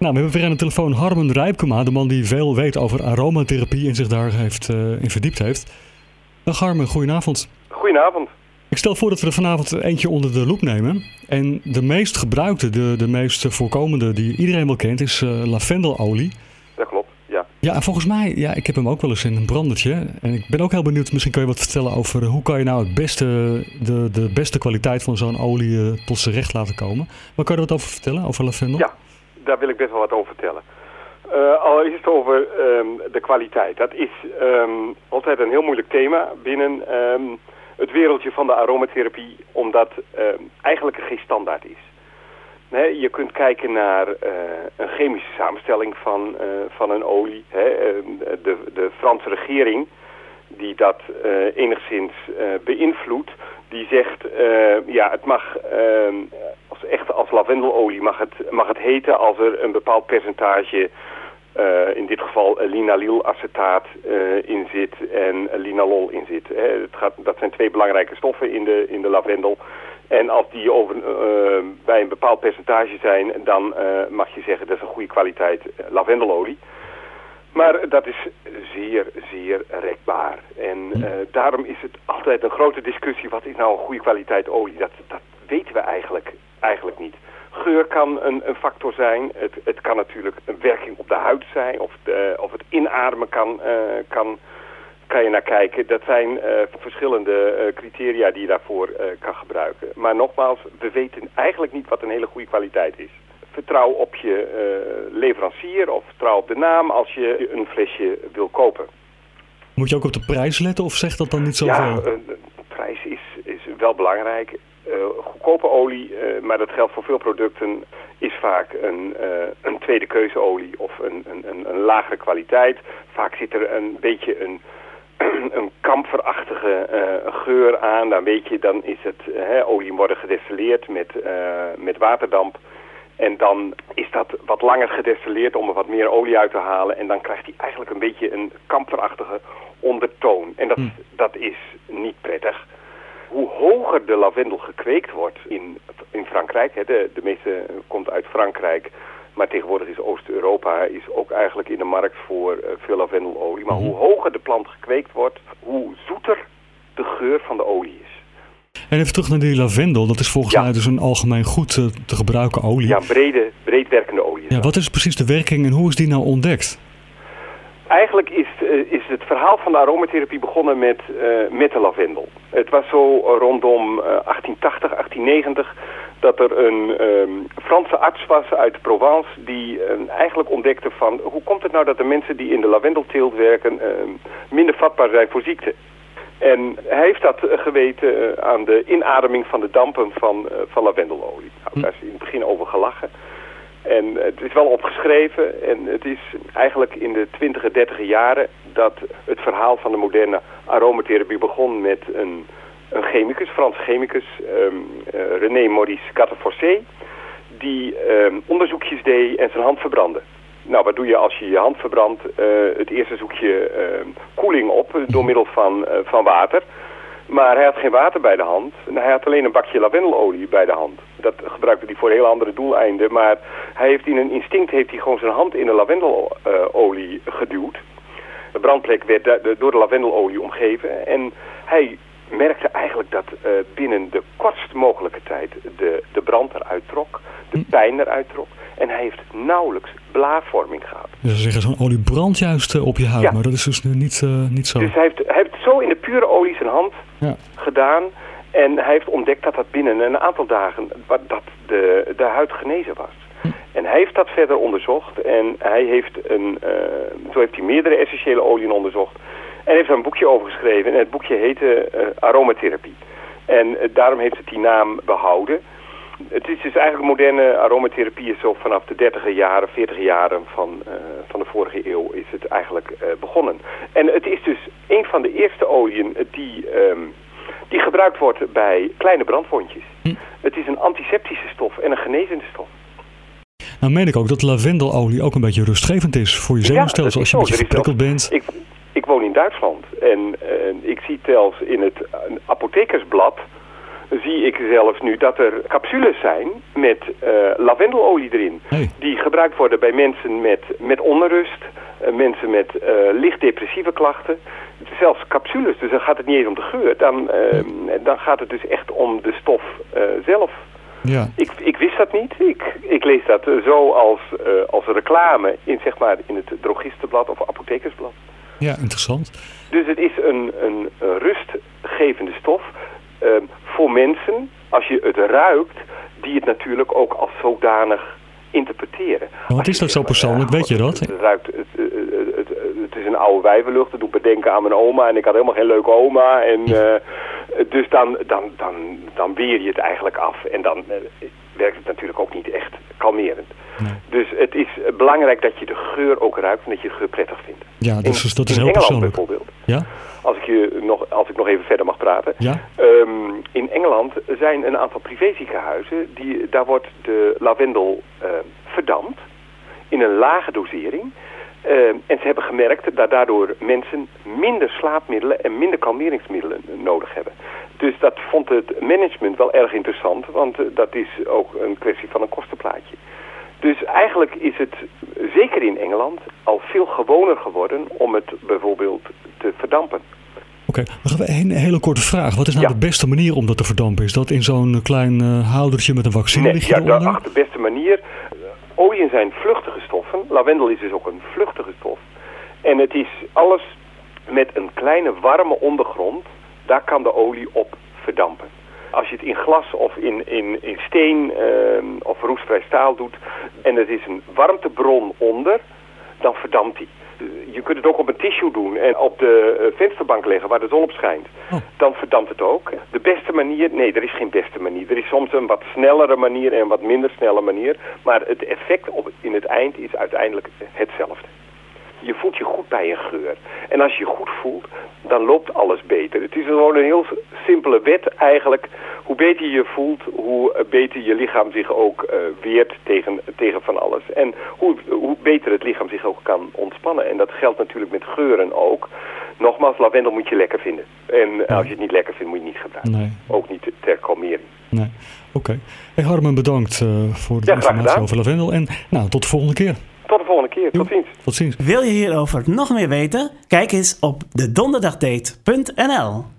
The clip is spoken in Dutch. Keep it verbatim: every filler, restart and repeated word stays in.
Nou, we hebben weer aan de telefoon Harmen Rijpkema, de man die veel weet over aromatherapie en zich daar heeft, uh, in verdiept heeft. Dag Harmen, goedenavond. Goedenavond. Ik stel voor dat we er vanavond eentje onder de loep nemen. En de meest gebruikte, de, de meest voorkomende die iedereen wel kent, is uh, lavendelolie. Dat klopt, ja. Ja, en volgens mij, ja, ik heb hem ook wel eens in een brandertje. En ik ben ook heel benieuwd, misschien kun je wat vertellen over uh, hoe kan je nou het beste, de, de beste kwaliteit van zo'n olie uh, tot z'n recht laten komen. Waar kan je er wat over vertellen, over lavendel? Ja, daar wil ik best wel wat over vertellen. Uh, allereerst over um, de kwaliteit. Dat is um, altijd een heel moeilijk thema binnen um, het wereldje van de aromatherapie, omdat um, eigenlijk er geen standaard is. Nee, je kunt kijken naar uh, een chemische samenstelling van, uh, van een olie. Hè. Uh, de, de Franse regering, die dat uh, enigszins uh, beïnvloedt, die zegt, uh, ja, het mag, uh, als, echt als lavendelolie mag het, mag het heten als er een bepaald percentage, uh, in dit geval linalylacetaat uh, in zit en linalol in zit. Hè. Het gaat, dat zijn twee belangrijke stoffen in de, in de lavendel. En als die over, uh, bij een bepaald percentage zijn, dan uh, mag je zeggen dat is een goede kwaliteit lavendelolie. Maar dat is zeer, zeer rekbaar. En uh, daarom is het altijd een grote discussie, wat is nou een goede kwaliteit olie? Dat, dat weten we eigenlijk, eigenlijk niet. Geur kan een, een factor zijn. Het, het kan natuurlijk een werking op de huid zijn. Of, de, of het inademen kan, uh, kan, kan je naar kijken. Dat zijn uh, verschillende uh, criteria die je daarvoor uh, kan gebruiken. Maar nogmaals, we weten eigenlijk niet wat een hele goede kwaliteit is. Vertrouw op je uh, leverancier of vertrouw op de naam als je een flesje wil kopen. Moet je ook op de prijs letten of zegt dat dan niet zoveel? Ja, uh, de prijs is, is wel belangrijk. Uh, goedkope olie, uh, maar dat geldt voor veel producten, is vaak een, uh, een tweede keuzeolie of een, een, een lagere kwaliteit. Vaak zit er een beetje een, een kamferachtige uh, geur aan. Dan weet je, dan is het, uh, hè, olie worden gedestilleerd met, uh, met waterdamp. En dan is dat wat langer gedestilleerd om er wat meer olie uit te halen. En dan krijgt hij eigenlijk een beetje een kamferachtige ondertoon. En dat, hmm. dat is niet prettig. Hoe hoger de lavendel gekweekt wordt in, in Frankrijk, hè, de, de meeste komt uit Frankrijk, maar tegenwoordig is Oost-Europa is ook eigenlijk in de markt voor uh, veel lavendelolie. Maar hoe hoger de plant gekweekt wordt, hoe zoeter de geur van de olie is. En even terug naar die lavendel, dat is volgens ja. mij dus een algemeen goed uh, te gebruiken olie. Ja, brede, breed werkende olie. Ja, wat is precies de werking en hoe is die nou ontdekt? Eigenlijk is, uh, is het verhaal van de aromatherapie begonnen met, uh, met de lavendel. Het was zo rondom uh, achttien tachtig, achttien negentig dat er een um, Franse arts was uit Provence die uh, eigenlijk ontdekte van hoe komt het nou dat de mensen die in de lavendelteelt werken uh, minder vatbaar zijn voor ziekte. En hij heeft dat uh, geweten uh, aan de inademing van de dampen van, uh, van lavendelolie. Nou, daar is in het begin over gelachen. En het is wel opgeschreven en het is eigenlijk in de twintiger, dertiger jaren dat het verhaal van de moderne aromatherapie begon met een, een chemicus, Frans chemicus, um, uh, René Maurice Gattefossé, die um, onderzoekjes deed en zijn hand verbrandde. Nou, wat doe je als je je hand verbrandt? Uh, het eerste zoek je uh, koeling op door middel van, uh, van water. Maar hij had geen water bij de hand. Hij had alleen een bakje lavendelolie bij de hand. Dat gebruikte hij voor heel andere doeleinden. Maar hij heeft in een instinct heeft hij gewoon zijn hand in de lavendelolie uh, geduwd. De brandplek werd door de lavendelolie omgeven. En hij merkte eigenlijk dat uh, binnen de kortst mogelijke tijd de, de brand eruit trok. De pijn eruit trok. En hij heeft nauwelijks blaarvorming gehad. Dus ze zeggen zo'n olie brandt juist uh, op je huid, ja. Maar dat is dus nu niet, uh, niet zo. Dus hij heeft, hij heeft zo in de pure olie zijn hand ja. gedaan. En hij heeft ontdekt dat dat binnen een aantal dagen dat de, de huid genezen was. Hm. En hij heeft dat verder onderzocht. En hij heeft een, uh, zo heeft hij meerdere essentiële oliën onderzocht. En heeft er een boekje over geschreven. En het boekje heette uh, Aromatherapie. En uh, daarom heeft het die naam behouden. Het is dus eigenlijk moderne aromatherapie is zo vanaf de dertiger jaren, veertiger jaren van, uh, van de vorige eeuw is het eigenlijk uh, begonnen. En het is dus een van de eerste oliën die, um, die gebruikt wordt bij kleine brandwondjes. Hm. Het is een antiseptische stof en een genezende stof. Nou meen ik ook dat lavendelolie ook een beetje rustgevend is voor je zenuwstelsel ja, als je een beetje geprikkeld bent. Ik, ik woon in Duitsland en uh, ik zie zelfs in het apothekersblad zie ik zelfs nu dat er capsules zijn met uh, lavendelolie erin. Hey. Die gebruikt worden bij mensen met, met onrust, uh, mensen met uh, licht depressieve klachten. Zelfs capsules, dus dan gaat het niet eens om de geur. Dan, uh, dan gaat het dus echt om de stof uh, zelf. Ja. Ik, ik wist dat niet. Ik, ik lees dat uh, zo als, uh, als reclame in, zeg maar, in het drogistenblad of apothekersblad. Ja, interessant. Dus het is een, een, een rustgevende stof uh, voor mensen, als je het ruikt, die het natuurlijk ook als zodanig interpreteren. Maar wat is dat zo persoonlijk, weet je dat? Het, het, ruikt, het, het, het, het is een oude wijvenlucht, dat doet me denken aan mijn oma en ik had helemaal geen leuke oma. En, uh, dus dan, dan, dan, dan weer je het eigenlijk af en dan uh, werkt het natuurlijk ook niet echt kalmerend. Nee. Dus het is belangrijk dat je de geur ook ruikt en dat je de geur prettig vindt. Ja, dus in, dat is in heel Engeland persoonlijk. Bijvoorbeeld. Ja? Als ik, je nog, als ik nog even verder mag praten. Ja? Um, in Engeland zijn een aantal privéziekenhuizen, die, daar wordt de lavendel uh, verdampt in een lage dosering. Uh, en ze hebben gemerkt dat daardoor mensen minder slaapmiddelen en minder kalmeringsmiddelen nodig hebben. Dus dat vond het management wel erg interessant, want uh, dat is ook een kwestie van een kostenplaatje. Dus eigenlijk is het, zeker in Engeland, al veel gewoner geworden om het bijvoorbeeld te verdampen. Oké, okay, dan gaan we een hele korte vraag. Wat is nou ja. de beste manier om dat te verdampen? Is dat in zo'n klein uh, houdertje met een vaccinelichtje nee, ja, eronder? Ja, de beste manier. Oliën zijn vluchtige stoffen. Lavendel is dus ook een vluchtige stof. En het is alles met een kleine warme ondergrond. Daar kan de olie op verdampen. Als je het in glas of in, in, in steen uh, of roestvrij staal doet en er is een warmtebron onder, dan verdampt die. Je kunt het ook op een tissue doen en op de uh, vensterbank leggen waar de zon op schijnt. Oh. Dan verdampt het ook. De beste manier? Nee, er is geen beste manier. Er is soms een wat snellere manier en een wat minder snelle manier. Maar het effect op, in het eind is uiteindelijk hetzelfde. Je voelt je goed bij een geur. En als je je goed voelt, dan loopt alles beter. Het is gewoon een heel simpele wet eigenlijk. Hoe beter je je voelt, hoe beter je lichaam zich ook uh, weert tegen, tegen van alles. En hoe, hoe beter het lichaam zich ook kan ontspannen. En dat geldt natuurlijk met geuren ook. Nogmaals, lavendel moet je lekker vinden. En ja. als je het niet lekker vindt, moet je het niet gebruiken. Nee. Ook niet ter kalmering. Nee, oké. Okay. Hey Harmen, bedankt uh, voor de ja, informatie over lavendel. En nou, tot de volgende keer. Tot de volgende keer. Tot ziens. Tot ziens. Wil je hierover nog meer weten? Kijk eens op de donderdagdate punt n l.